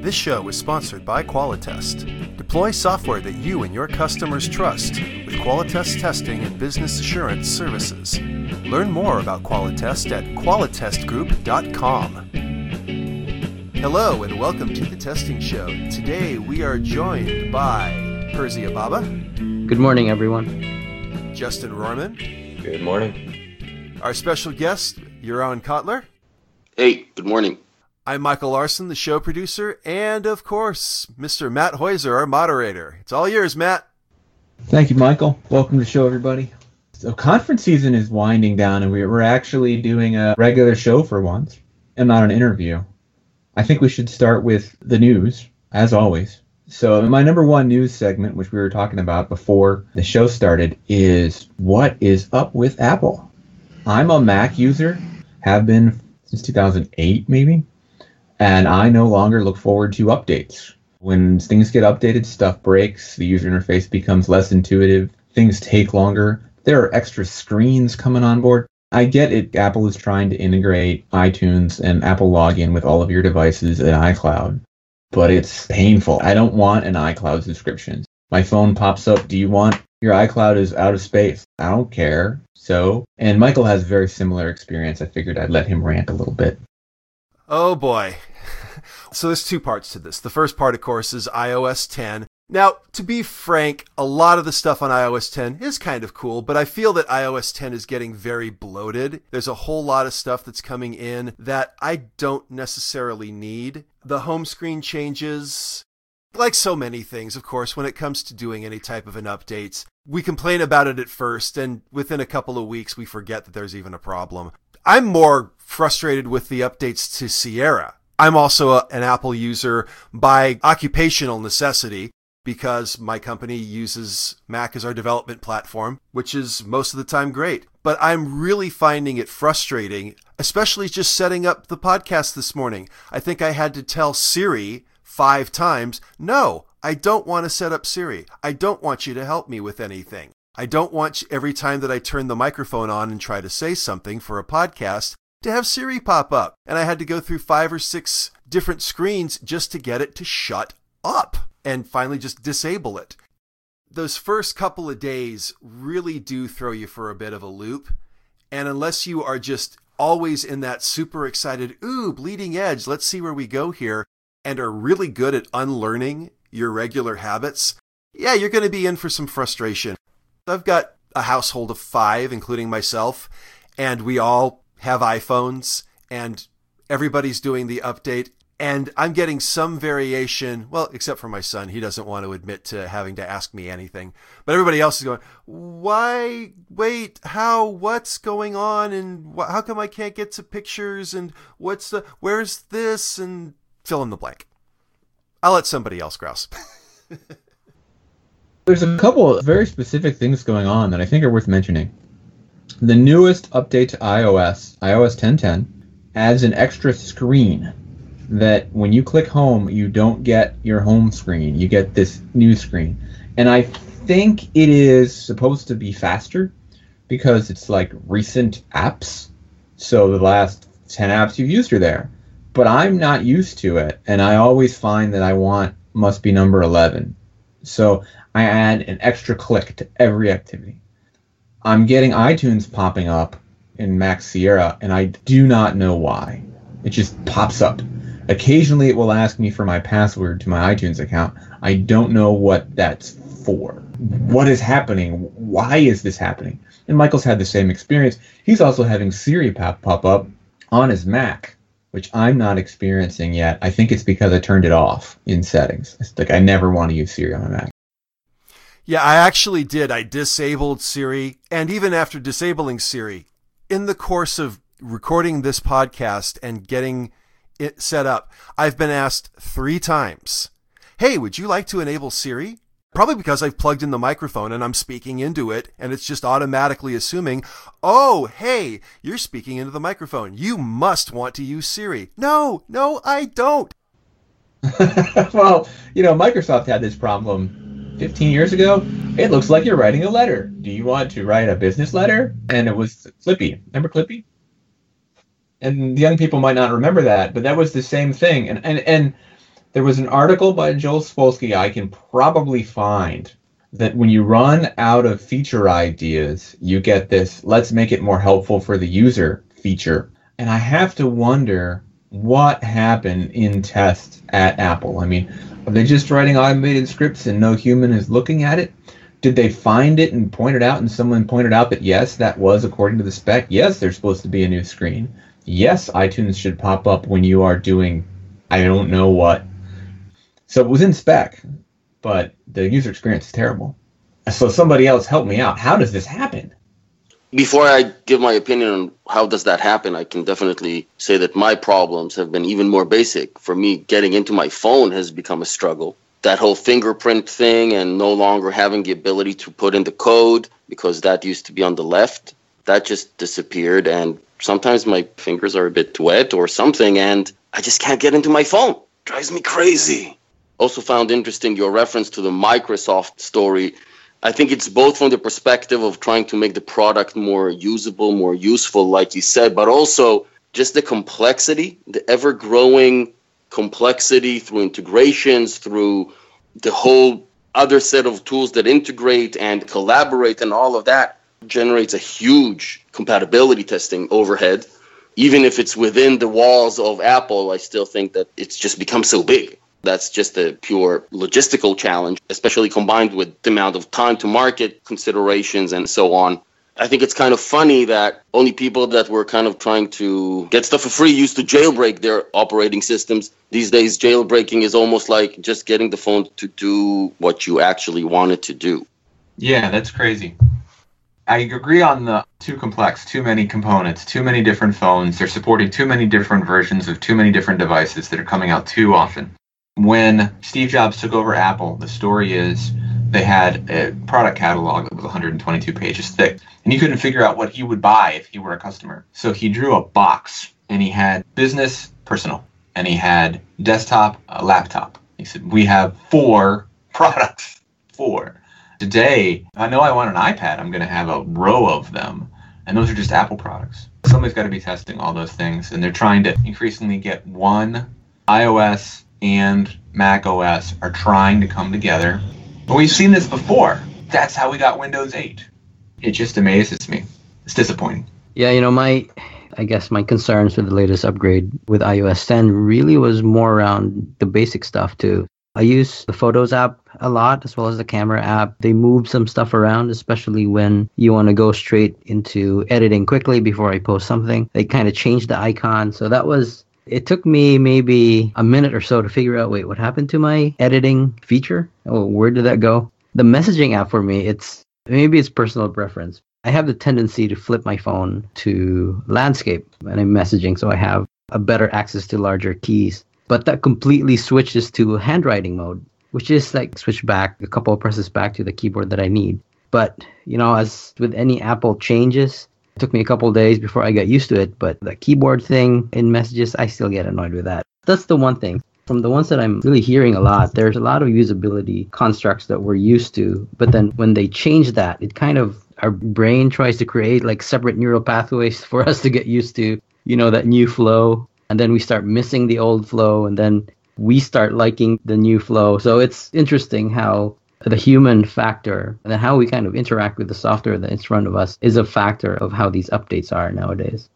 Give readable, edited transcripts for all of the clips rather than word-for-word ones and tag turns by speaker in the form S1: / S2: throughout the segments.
S1: This show is sponsored by Qualitest. Deploy software that you and your customers trust with Qualitest testing and business assurance services. Learn more about Qualitest at qualitestgroup.com. Hello and welcome to the Testing Show. Today we are joined by Persia Baba.
S2: Good morning, everyone.
S1: Justin Rohrman.
S3: Good morning.
S1: Our special guest, Yaron Kotler.
S4: Hey, good morning.
S1: I'm Michael Larson, the show producer, and of course, Mr. Matt Heuser, our moderator. It's all yours, Matt.
S5: Thank you, Michael. Welcome to the show, everybody. So conference season is winding down, and we're actually doing a regular show for once, and not an interview. I think we should start with the news, as always. So my number one news segment, which we were talking about before the show started, is what is up with Apple? I'm a Mac user, have been since 2008, maybe. And I no longer look forward to updates. When things get updated, stuff breaks, the user interface becomes less intuitive, things take longer, there are extra screens coming on board. I get it, Apple is trying to integrate iTunes and Apple Login with all of your devices and iCloud, but it's painful. I don't want an iCloud subscription. My phone pops up, do you want your iCloud is out of space? I don't care. So, and Michael has a very similar experience. I figured I'd let him rant a little bit.
S1: Oh boy. So there's two parts to this. The first part, of course, is iOS 10. Now, to be frank, a lot of the stuff on iOS 10 is kind of cool, but I feel that iOS 10 is getting very bloated. There's a whole lot of stuff that's coming in that I don't necessarily need. The home screen changes, like so many things, of course, when it comes to doing any type of an update, we complain about it at first, and within a couple of weeks, we forget that there's even a problem. I'm more frustrated with the updates to Sierra. I'm also an Apple user by occupational necessity because my company uses Mac as our development platform, which is most of the time great. But I'm really finding it frustrating, especially just setting up the podcast this morning. I think I had to tell Siri 5 times, no, I don't want to set up Siri. I don't want you to help me with anything. I don't want every time that I turn the microphone on and try to say something for a podcast to have Siri pop up. And I had to go through 5 or 6 different screens just to get it to shut up and finally just disable it. Those first couple of days really do throw you for a bit of a loop. And unless you are just always in that super excited, ooh, bleeding edge, let's see where we go here, and are really good at unlearning your regular habits, yeah, you're going to be in for some frustration. I've got a household of 5, including myself, and we all have iPhones, and everybody's doing the update, and I'm getting some variation, well, except for my son. He doesn't want to admit to having to ask me anything. But everybody else is going, why, wait, how, what's going on, and how come I can't get to pictures, and where's this, and fill in the blank. I'll let somebody else grouse.
S5: There's a couple of very specific things going on that I think are worth mentioning. The newest update to iOS 10.10, adds an extra screen that when you click home, you don't get your home screen. You get this new screen. And I think it is supposed to be faster because it's like recent apps. So the last 10 apps you've used are there. But I'm not used to it, and I always find that I want must be number 11. So I add an extra click to every activity. I'm getting iTunes popping up in Mac Sierra, and I do not know why. It just pops up. Occasionally it will ask me for my password to my iTunes account. I don't know what that's for. What is happening? Why is this happening? And Michael's had the same experience. He's also having Siri pop up on his Mac, which I'm not experiencing yet. I think it's because I turned it off in settings. It's like I never want to use Siri on my Mac.
S1: Yeah, I actually did. I disabled Siri, and even after disabling Siri, in the course of recording this podcast and getting it set up, I've been asked 3 times, hey, would you like to enable Siri? Probably because I've plugged in the microphone and I'm speaking into it, and it's just automatically assuming, oh, hey, you're speaking into the microphone. You must want to use Siri. No, I don't.
S5: Well, Microsoft had this problem 15 years ago. It looks like you're writing a letter. Do you want to write a business letter? And it was Clippy. Remember Clippy? And young people might not remember that, but that was the same thing. And There was an article by Joel Spolsky I can probably find that when you run out of feature ideas, you get this, let's make it more helpful for the user feature. And I have to wonder what happened in tests at Apple. I mean, are they just writing automated scripts and no human is looking at it? Did they find it and point it out and someone pointed out that yes, that was according to the spec? Yes, there's supposed to be a new screen. Yes, iTunes should pop up when you are doing I don't know what. So it was in spec, but the user experience is terrible. So somebody else help me out. How does this happen?
S4: Before I give my opinion on how does that happen, I can definitely say that my problems have been even more basic. For me, getting into my phone has become a struggle. That whole fingerprint thing and no longer having the ability to put in the code because that used to be on the left, that just disappeared. And sometimes my fingers are a bit wet or something and I just can't get into my phone. Drives me crazy. Also found interesting your reference to the Microsoft story. I think it's both from the perspective of trying to make the product more usable, more useful, like you said, but also just the complexity, the ever-growing complexity through integrations, through the whole other set of tools that integrate and collaborate and all of that generates a huge compatibility testing overhead. Even if it's within the walls of Apple, I still think that it's just become so big. That's just a pure logistical challenge, especially combined with the amount of time to market considerations and so on. I think it's kind of funny that only people that were kind of trying to get stuff for free used to jailbreak their operating systems. These days, jailbreaking is almost like just getting the phone to do what you actually want it to do.
S5: Yeah, that's crazy. I agree on the too complex, too many components, too many different phones. They're supporting too many different versions of too many different devices that are coming out too often. When Steve Jobs took over Apple, the story is they had a product catalog that was 122 pages thick, and he couldn't figure out what he would buy if he were a customer. So he drew a box, and he had business, personal, and he had desktop, laptop. He said, we have 4 products. 4. Today, I know I want an iPad. I'm going to have a row of them, and those are just Apple products. Somebody's got to be testing all those things, and they're trying to increasingly get one iOS and Mac OS are trying to come together. But we've seen this before. That's how we got Windows 8. It just amazes me. It's disappointing.
S2: Yeah, I guess my concerns with the latest upgrade with iOS 10 really was more around the basic stuff too. I use the Photos app a lot as well as the Camera app. They move some stuff around, especially when you want to go straight into editing quickly before I post something. They kind of changed the icon. So it took me maybe a minute or so to figure out, wait, what happened to my editing feature? Oh, where did that go? The messaging app for me, maybe it's personal preference. I have the tendency to flip my phone to landscape when I'm messaging, so I have a better access to larger keys. But that completely switches to handwriting mode, which is like switch back a couple of presses back to the keyboard that I need. But, as with any Apple changes, it took me a couple of days before I got used to it, but the keyboard thing in messages, I still get annoyed with that. That's the one thing. From the ones that I'm really hearing a lot, there's a lot of usability constructs that we're used to, but then when they change that, it kind of, our brain tries to create like separate neural pathways for us to get used to, that new flow, and then we start missing the old flow, and then we start liking the new flow. So it's interesting how the human factor and then how we kind of interact with the software that's in front of us is a factor of how these updates are nowadays.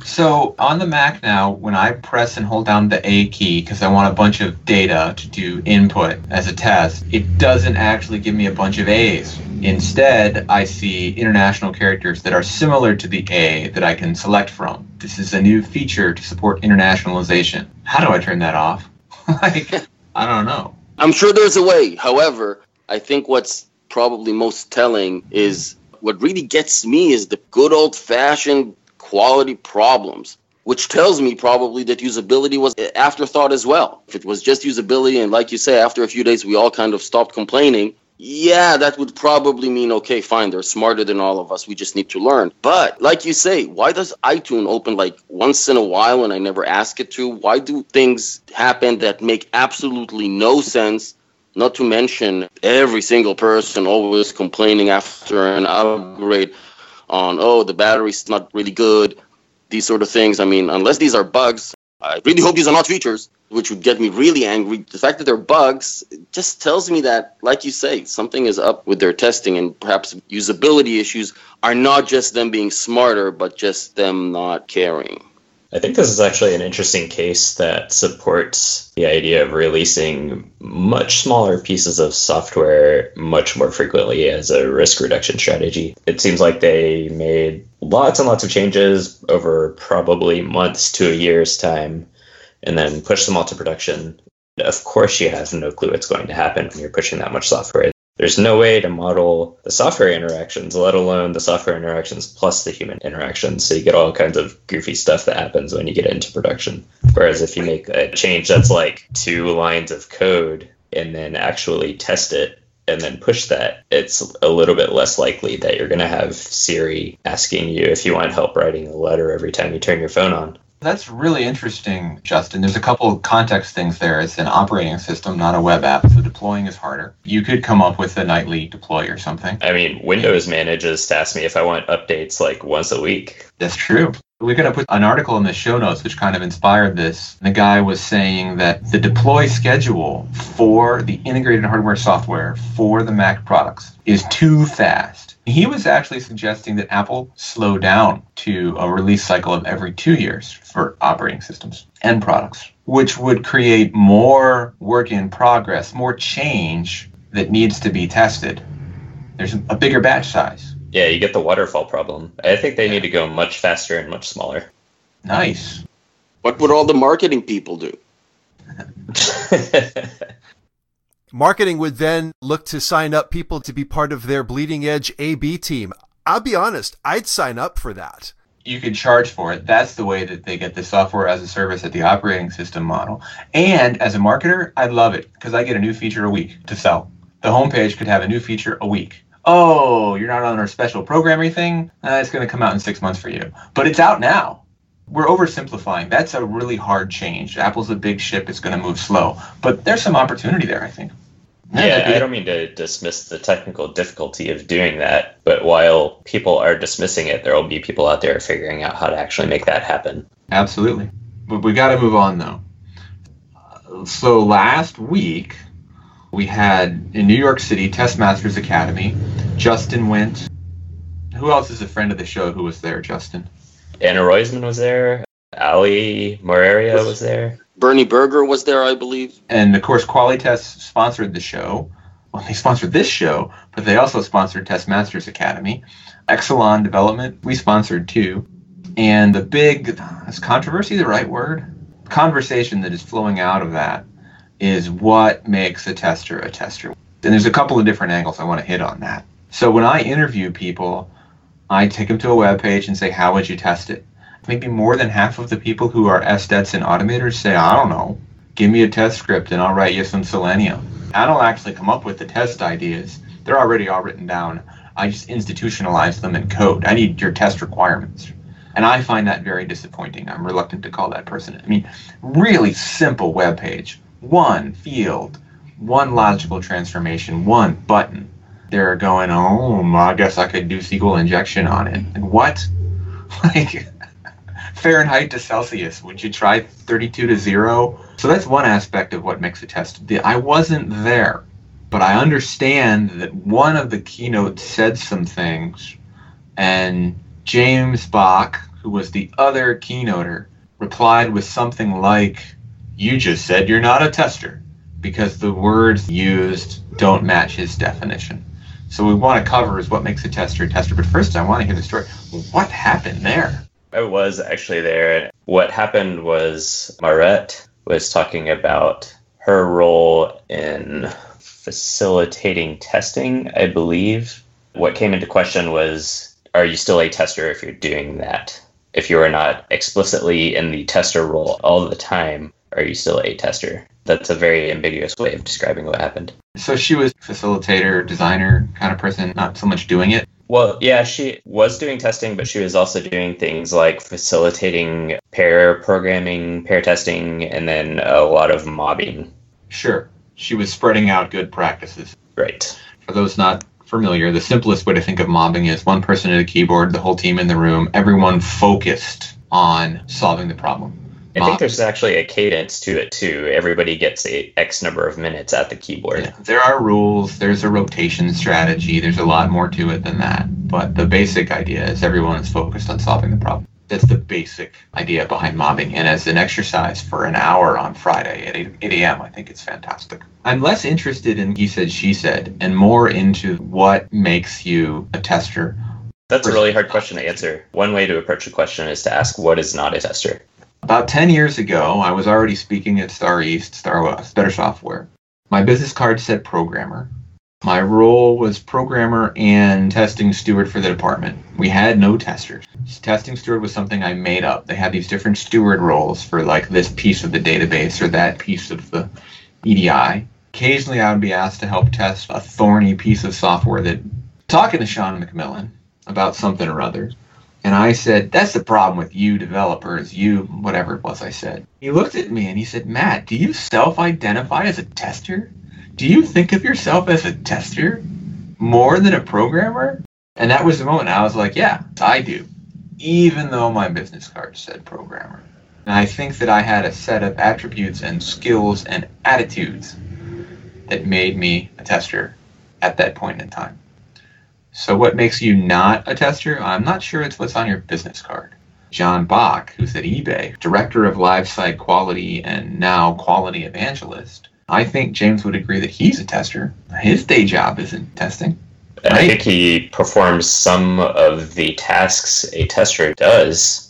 S5: So on the Mac now, when I press and hold down the A key because I want a bunch of data to do input as a test, it doesn't actually give me a bunch of A's. Instead, I see international characters that are similar to the A that I can select from. This is a new feature to support internationalization. How do I turn that off? I don't know.
S4: I'm sure there's a way. However, I think what's probably most telling is what really gets me is the good old-fashioned quality problems, which tells me probably that usability was an afterthought as well. If it was just usability and like you say, after a few days we all kind of stopped complaining, yeah, that would probably mean, okay, fine, they're smarter than all of us, we just need to learn. But like you say, why does iTunes open like once in a while when I never ask it to? Why do things happen that make absolutely no sense? Not to mention every single person always complaining after an upgrade on, the battery's not really good, these sort of things. I mean, unless these are bugs, I really hope these are not features. which would get me really angry. The fact that they're bugs just tells me that, like you say, something is up with their testing, and perhaps usability issues are not just them being smarter, but just them not caring.
S3: I think this is actually an interesting case that supports the idea of releasing much smaller pieces of software much more frequently as a risk reduction strategy. It seems like they made lots and lots of changes over probably months to a year's time and then pushed them all to production. Of course, you have no clue what's going to happen when you're pushing that much software. There's no way to model the software interactions, let alone the software interactions plus the human interactions. So you get all kinds of goofy stuff that happens when you get into production. Whereas if you make a change that's like 2 lines of code and then actually test it and then push that, it's a little bit less likely that you're going to have Siri asking you if you want help writing a letter every time you turn your phone on.
S5: That's really interesting, Justin. There's a couple of context things there. It's an operating system, not a web app, so deploying is harder. You could come up with a nightly deploy or something.
S3: I mean, Windows manages to ask me if I want updates like once a week.
S5: That's true. We're going to put an article in the show notes which kind of inspired this. The guy was saying that the deploy schedule for the integrated hardware software for the Mac products is too fast. He was actually suggesting that Apple slow down to a release cycle of every 2 years for operating systems and products, which would create more work in progress, more change that needs to be tested. There's a bigger batch size.
S3: Yeah, you get the waterfall problem. I think they need to go much faster and much smaller.
S5: Nice.
S4: What would all the marketing people do?
S1: Marketing would then look to sign up people to be part of their bleeding edge A/B team. I'll be honest, I'd sign up for that.
S5: You could charge for it. That's the way that they get the software as a service at the operating system model. And as a marketer, I love it because I get a new feature a week to sell. The homepage could have a new feature a week. Oh, you're not on our special programming thing? It's going to come out in 6 months for you. But it's out now. We're oversimplifying. That's a really hard change. Apple's a big ship. It's going to move slow. But there's some opportunity there, I think.
S3: Yeah, I don't mean to dismiss the technical difficulty of doing that, but while people are dismissing it, there will be people out there figuring out how to actually make that happen.
S5: Absolutely. But we got to move on, though. So last week, we had in New York City, Test Masters Academy. Justin went. Who else is a friend of the show who was there, Justin?
S3: Anna Roisman was there. Ali Moreira was there.
S4: Bernie Berger was there, I believe.
S5: And, of course, Qualitest sponsored the show. Well, they sponsored this show, but they also sponsored Test Masters Academy. Exelon Development, we sponsored too. And the big, is controversy the right word? Conversation that is flowing out of that is what makes a tester a tester. And there's a couple of different angles I want to hit on that. So when I interview people, I take them to a web page and say, how would you test it? Maybe more than half of the people who are SDETs and automators say, I don't know, give me a test script and I'll write you some Selenium. I don't actually come up with the test ideas. They're already all written down. I just institutionalize them in code. I need your test requirements. And I find that very disappointing. I'm reluctant to call that person. I mean, really simple web page. One field, one logical transformation, one button. They're going, oh, I guess I could do SQL injection on it. And what? Like, Fahrenheit to Celsius. Would you try 32 to 0? So that's one aspect of what makes a test. I wasn't there, but I understand that one of the keynotes said some things, and James Bach, who was the other keynoter, replied with something like, you just said you're not a tester, because the words used don't match his definition. So we want to cover is what makes a tester a tester. But first, I want to hear the story. What happened there?
S3: I was actually there. What happened was Marette was talking about her role in facilitating testing, I believe. What came into question was, are you still a tester if you're doing that? If you are not explicitly in the tester role all the time, are you still a tester? That's a very ambiguous way of describing what happened.
S5: So she was facilitator, designer kind of person, not so much doing it?
S3: Well, yeah, she was doing testing, but she was also doing things like facilitating pair programming, pair testing, and then a lot of mobbing.
S5: Sure. She was spreading out good practices.
S3: Right.
S5: For those not familiar, the simplest way to think of mobbing is one person at a keyboard, the whole team in the room, everyone focused on solving the problem.
S3: I think there's actually a cadence to it too. Everybody gets a X number of minutes at the keyboard.
S5: Yeah, there are rules, there's a rotation strategy, there's a lot more to it than that. But the basic idea is everyone is focused on solving the problem. That's the basic idea behind mobbing. And as an exercise for an hour on Friday at 8 a.m., I think it's fantastic. I'm less interested in he said, she said, and more into what makes you a tester.
S3: That's a really hard question to answer. One way to approach the question is to ask what is not a tester.
S5: About 10 years ago, I was already speaking at Star East, Star West, Better Software. My business card said programmer. My role was programmer and testing steward for the department. We had no testers. Testing steward was something I made up. They had these different steward roles for like this piece of the database or that piece of the EDI. Occasionally I would be asked to help test a thorny piece of software that, talking to Sean McMillan about something or other. And I said, that's the problem with you developers, you, whatever it was I said. He looked at me and he said, Matt, do you self-identify as a tester? Do you think of yourself as a tester more than a programmer? And that was the moment I was like, yeah, I do, even though my business card said programmer. And I think that I had a set of attributes and skills and attitudes that made me a tester at that point in time. So what makes you not a tester? I'm not sure it's what's on your business card. John Bach, who's at eBay, director of live site quality and now quality evangelist, I think James would agree that he's a tester. His day job isn't testing. Right?
S3: I think he performs some of the tasks a tester does.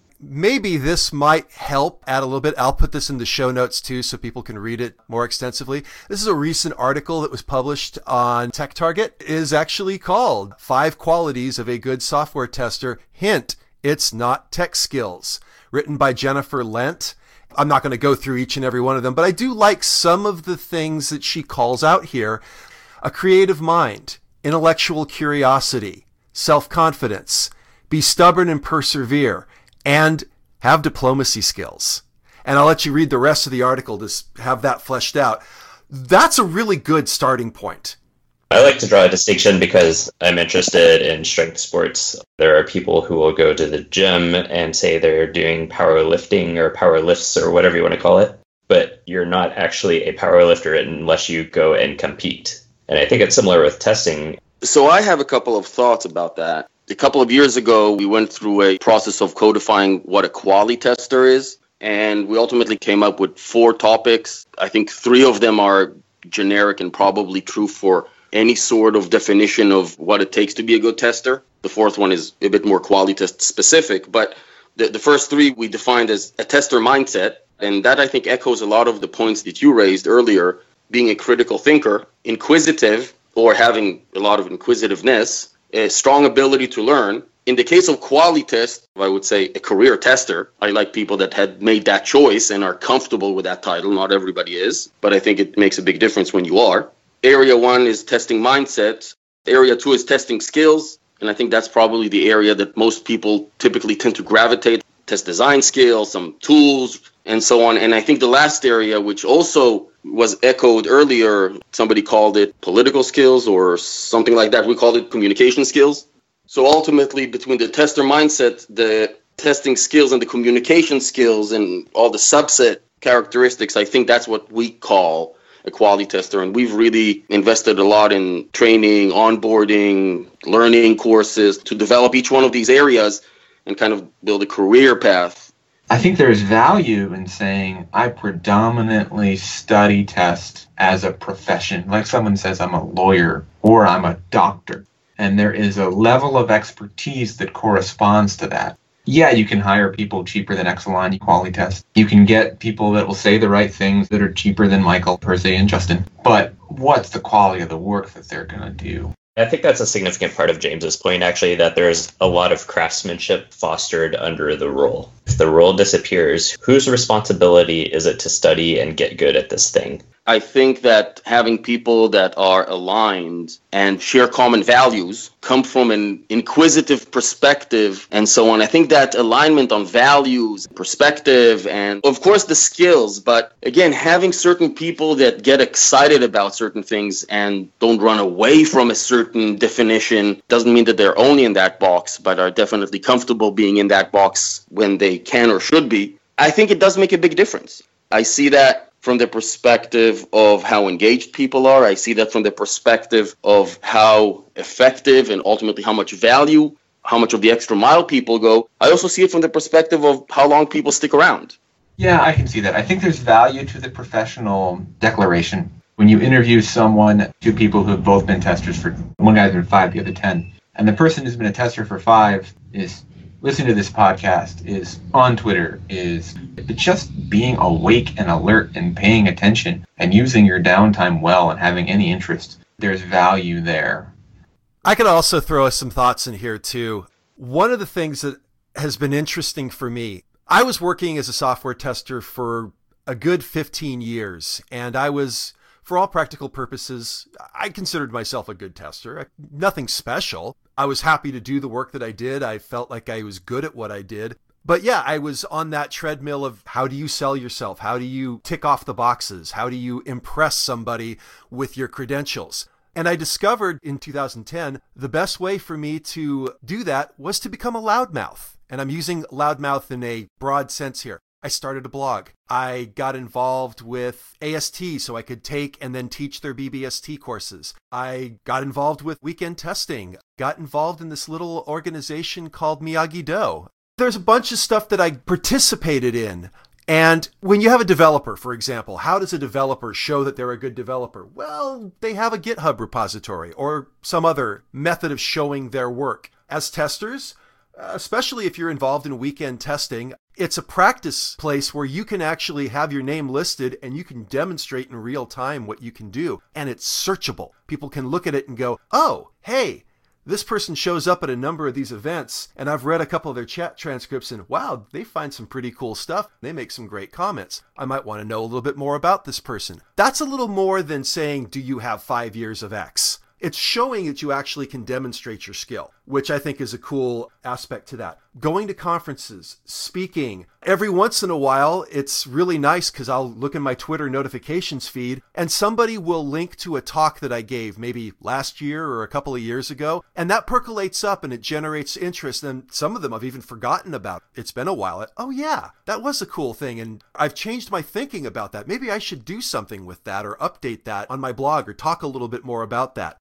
S1: Maybe this might help add a little bit. I'll put this in the show notes too so people can read it more extensively. This is a recent article that was published on TechTarget. It is actually called 5 Qualities of a Good Software Tester. Hint, it's not tech skills. Written by Jennifer Lent. I'm not going to go through each and every one of them, but I do like some of the things that she calls out here. A creative mind, intellectual curiosity, self-confidence, be stubborn and persevere, and have diplomacy skills. And I'll let you read the rest of the article to have that fleshed out. That's a really good starting point.
S3: I like to draw a distinction because I'm interested in strength sports. There are people who will go to the gym and say they're doing powerlifting or power lifts or whatever you want to call it, but you're not actually a powerlifter unless you go and compete. And I think it's similar with testing.
S4: So I have a couple of thoughts about that. A couple of years ago, we went through a process of codifying what a quality tester is, and we ultimately came up with 4 topics. I think 3 of them are generic and probably true for any sort of definition of what it takes to be a good tester. The 4th one is a bit more quality test specific, but the first 3 we defined as a tester mindset, and that I think echoes a lot of the points that you raised earlier, being a critical thinker, inquisitive, or having a lot of inquisitiveness, a strong ability to learn. In the case of quality test, I would say a career tester. I like people that had made that choice and are comfortable with that title. Not everybody is, but I think it makes a big difference when you are. Area 1 is testing mindset. Area 2 is testing skills. And I think that's probably the area that most people typically tend to gravitate. Test design skills, some tools, and so on. And I think the last area, which also was echoed earlier, somebody called it political skills or something like that. We called it communication skills. So ultimately, between the tester mindset, the testing skills, and the communication skills, and all the subset characteristics, I think that's what we call a quality tester. And we've really invested a lot in training, onboarding, learning courses to develop each one of these areas and kind of build a career path.
S5: I think there's value in saying I predominantly study test as a profession. Like someone says I'm a lawyer or I'm a doctor. And there is a level of expertise that corresponds to that. Yeah, you can hire people cheaper than Exelon quality test. You can get people that will say the right things that are cheaper than Michael, Perse, and Justin. But what's the quality of the work that they're going to do?
S3: I think that's a significant part of James's point, actually, that there's a lot of craftsmanship fostered under the role. If the role disappears, whose responsibility is it to study and get good at this thing?
S4: I think that having people that are aligned and share common values, come from an inquisitive perspective and so on. I think that alignment on values, perspective, and of course the skills, but again, having certain people that get excited about certain things and don't run away from a certain definition doesn't mean that they're only in that box, but are definitely comfortable being in that box when they can or should be. I think it does make a big difference. I see that from the perspective of how engaged people are. I see that from the perspective of how effective and ultimately how much value, how much of the extra mile people go. I also see it from the perspective of how long people stick around.
S5: Yeah, I can see that. I think there's value to the professional declaration. When you interview someone, two people who have both been testers for, one guy's been 5, the other 10, and the person who's been a tester for 5 is listening to this podcast, is on Twitter, is just being awake and alert and paying attention and using your downtime well and having any interest. There's value there.
S1: I could also throw some thoughts in here too. One of the things that has been interesting for me, I was working as a software tester for a good 15 years, and I was, for all practical purposes, I considered myself a good tester. Nothing special. I was happy to do the work that I did. I felt like I was good at what I did. But yeah, I was on that treadmill of how do you sell yourself? How do you tick off the boxes? How do you impress somebody with your credentials? And I discovered in 2010, the best way for me to do that was to become a loudmouth. And I'm using loudmouth in a broad sense here. I started a blog. I got involved with AST so I could take and then teach their BBST courses. I got involved with weekend testing, got involved in this little organization called Miyagi-Do. There's a bunch of stuff that I participated in. And when you have a developer, for example, how does a developer show that they're a good developer? Well, they have a GitHub repository or some other method of showing their work. As testers, especially if you're involved in weekend testing, it's a practice place where you can actually have your name listed and you can demonstrate in real time what you can do. And it's searchable. People can look at it and go, oh, hey, this person shows up at a number of these events, and I've read a couple of their chat transcripts, and wow, they find some pretty cool stuff. They make some great comments. I might want to know a little bit more about this person. That's a little more than saying, do you have 5 years of X? It's showing that you actually can demonstrate your skill, which I think is a cool aspect to that. Going to conferences, speaking. Every once in a while, it's really nice because I'll look in my Twitter notifications feed and somebody will link to a talk that I gave maybe last year or a couple of years ago. And that percolates up and it generates interest. And some of them I've even forgotten about. It's been a while. Oh yeah, that was a cool thing. And I've changed my thinking about that. Maybe I should do something with that or update that on my blog or talk a little bit more about that.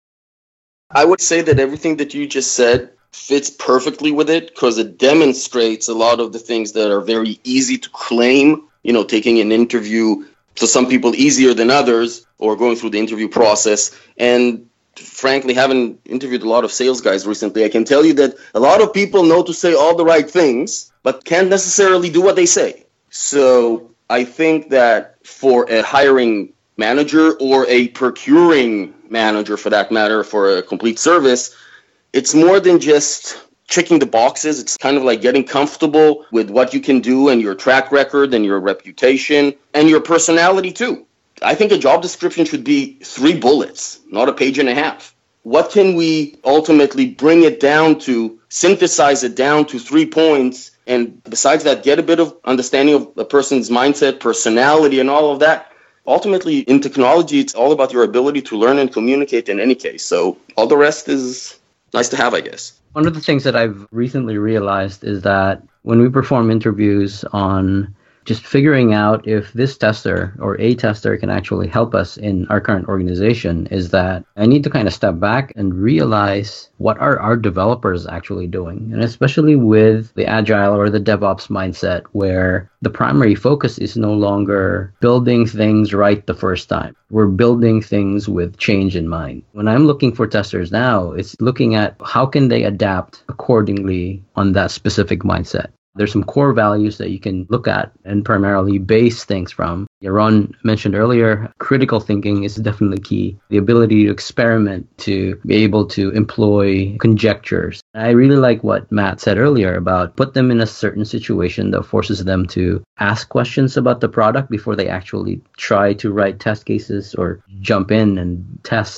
S4: I would say that everything that you just said fits perfectly with it because it demonstrates a lot of the things that are very easy to claim, taking an interview. So some people easier than others or going through the interview process. And frankly, having interviewed a lot of sales guys recently, I can tell you that a lot of people know to say all the right things, but can't necessarily do what they say. So I think that for a hiring manager or a procuring manager, for that matter, for a complete service, it's more than just checking the boxes. It's kind of like getting comfortable with what you can do and your track record and your reputation and your personality too. I think a job description should be 3 bullets, not a page and a half. What can we ultimately bring it down to, synthesize it down to 3 points, and besides that, get a bit of understanding of a person's mindset, personality, and all of that. Ultimately, in technology, it's all about your ability to learn and communicate in any case. So all the rest is nice to have, I guess.
S2: One of the things that I've recently realized is that when we perform interviews on just figuring out if this tester or a tester can actually help us in our current organization, is that I need to kind of step back and realize what are our developers actually doing. And especially with the agile or the DevOps mindset, where the primary focus is no longer building things right the first time. We're building things with change in mind. When I'm looking for testers now, it's looking at how can they adapt accordingly on that specific mindset. There's some core values that you can look at and primarily base things from. Yaron mentioned earlier, critical thinking is definitely key. The ability to experiment, to be able to employ conjectures. I really like what Matt said earlier about put them in a certain situation that forces them to ask questions about the product before they actually try to write test cases or jump in and test.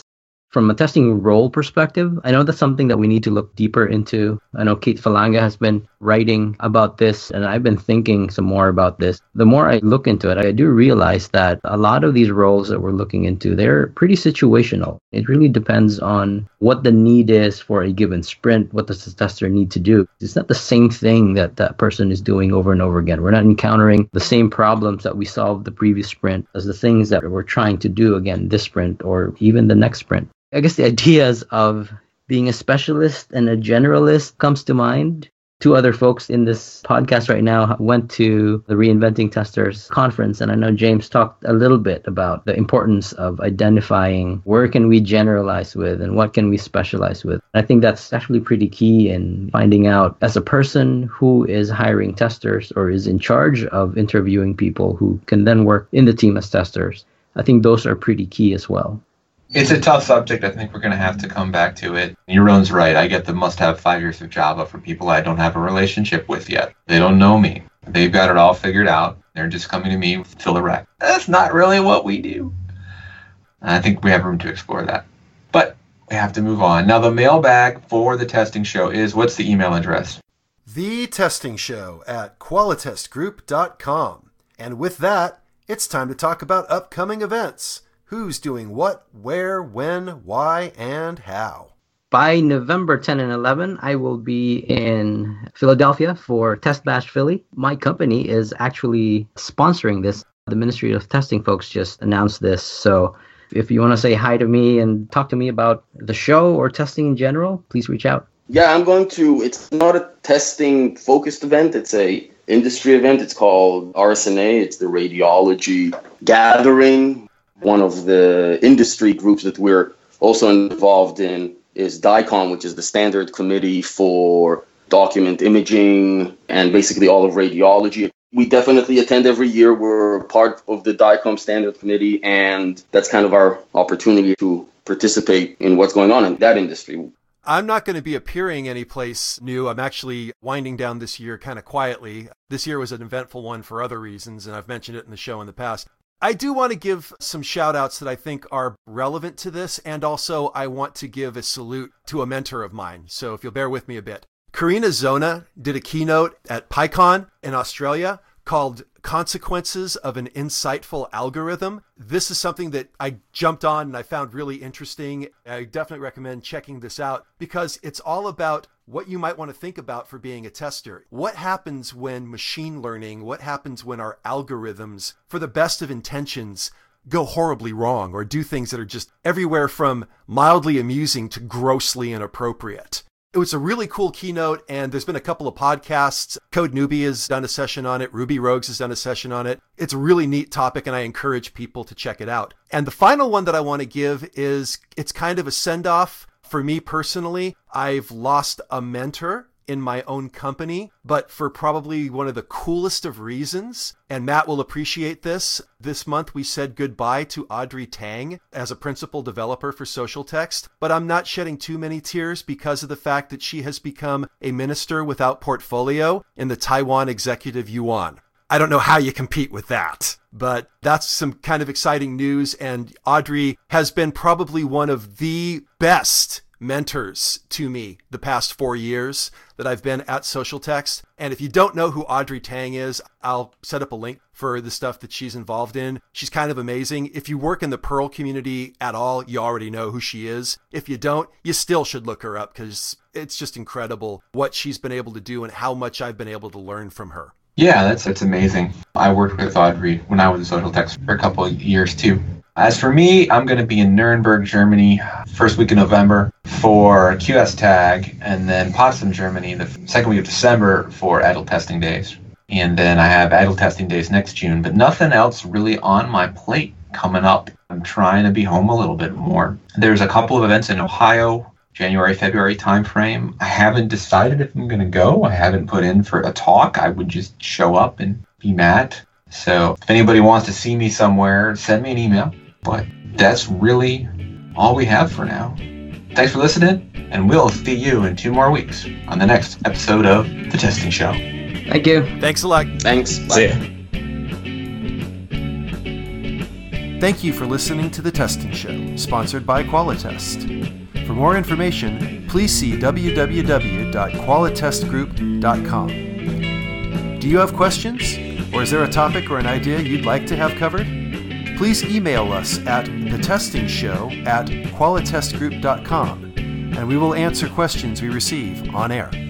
S2: From a testing role perspective, I know that's something that we need to look deeper into. I know Kate Falanga has been writing about this, and I've been thinking some more about this. The more I look into it, I do realize that a lot of these roles that we're looking into, they're pretty situational. It really depends on what the need is for a given sprint. What does the tester need to do? It's not the same thing that that person is doing over and over again. We're not encountering the same problems that we solved the previous sprint as the things that we're trying to do again this sprint or even the next sprint. I guess the ideas of being a specialist and a generalist comes to mind. Two other folks in this podcast right now went to the Reinventing Testers conference, and I know James talked a little bit about the importance of identifying where can we generalize with and what can we specialize with. I think that's actually pretty key in finding out, as a person who is hiring testers or is in charge of interviewing people who can then work in the team as testers. I think those are pretty key as well.
S5: It's a tough subject. I think we're going to have to come back to it. Jeroen's right. I get the must-have 5 years of Java from people I don't have a relationship with yet. They don't know me. They've got it all figured out. They're just coming to me, fill the rack. That's not really what we do. I think we have room to explore that. But we have to move on. Now, the mailbag for the testing show is, what's the email address?
S1: thetestingshow@qualitestgroup.com. And with that, it's time to talk about upcoming events. Who's doing what, where, when, why, and how.
S2: By November 10 and 11, I will be in Philadelphia for Test Bash Philly. My company is actually sponsoring this. The Ministry of Testing folks just announced this. So if you want to say hi to me and talk to me about the show or testing in general, please reach out.
S4: Yeah, I'm going to. It's not a testing-focused event. It's a industry event. It's called RSNA. It's the Radiology Gathering. One of the industry groups that we're also involved in is DICOM, which is the Standard Committee for Document Imaging and basically all of radiology. We definitely attend every year. We're part of the DICOM Standard Committee, and that's kind of our opportunity to participate in what's going on in that industry.
S1: I'm not going to be appearing anyplace new. I'm actually winding down this year kind of quietly. This year was an eventful one for other reasons, and I've mentioned it in the show in the past. I do want to give some shout outs that I think are relevant to this, and also I want to give a salute to a mentor of mine. So if you'll bear with me a bit. Karina Zona did a keynote at PyCon in Australia called Consequences of an Insightful Algorithm. This is something that I jumped on and I found really interesting. I definitely recommend checking this out because it's all about what you might want to think about for being a tester. What happens when machine learning, what happens when our algorithms, for the best of intentions, go horribly wrong or do things that are just everywhere from mildly amusing to grossly inappropriate. It was a really cool keynote, and there's been a couple of podcasts. Code Newbie has done a session on it. Ruby Rogues has done a session on it. It's a really neat topic, and I encourage people to check it out. And the final one that I want to give is, it's kind of a send-off. For me personally, I've lost a mentor in my own company, but for probably one of the coolest of reasons. And Matt will appreciate this. This month we said goodbye to Audrey Tang as a principal developer for Social Text, but I'm not shedding too many tears because of the fact that she has become a minister without portfolio in the Taiwan Executive Yuan. I don't know how you compete with that, but that's some kind of exciting news. And Audrey has been probably one of the best mentors to me the past 4 years that I've been at Social Text. And if you don't know who Audrey Tang is, I'll set up a link for the stuff that she's involved in. She's kind of amazing. If you work in the Perl community at all, you already know who she is. If you don't, you still should look her up because it's just incredible what she's been able to do and how much I've been able to learn from her.
S5: Yeah, that's amazing. I worked with Audrey when I was at Social Text for a couple of years too. As for me, I'm going to be in Nuremberg, Germany, first week of November for QS Tag, and then Potsdam, Germany, the second week of December for Idle Testing Days. And then I have Idle Testing Days next June, but nothing else really on my plate coming up. I'm trying to be home a little bit more. There's a couple of events in Ohio, January, February timeframe. I haven't decided if I'm going to go. I haven't put in for a talk. I would just show up and be Matt. So if anybody wants to see me somewhere, send me an email. But that's really all we have for now. Thanks for listening, and we'll see you in 2 more weeks on the next episode of The Testing Show.
S2: Thank you.
S1: Thanks a lot.
S4: Thanks. Bye.
S3: See ya.
S1: Thank you for listening to The Testing Show, sponsored by Qualitest. For more information, please see www.qualitestgroup.com. Do you have questions? Or is there a topic or an idea you'd like to have covered? Please email us at thetestingshow@qualitestgroup.com, and we will answer questions we receive on air.